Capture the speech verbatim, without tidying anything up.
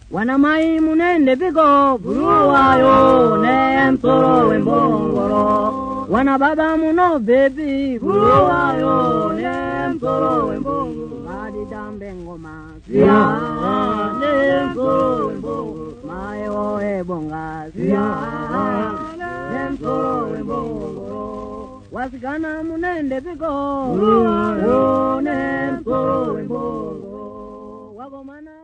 Wanamai munende piko buruwayo ne msoro wembongoro. Wana baba muno baby buruwayo ne msoro wembongoro. Madi dambe ngoma siya ne msoro wembongoro. Mayo e bonga siya ne msoro wembongoro. Wasikana munende piko buruwayo ne msoro wembongoro. Wagomana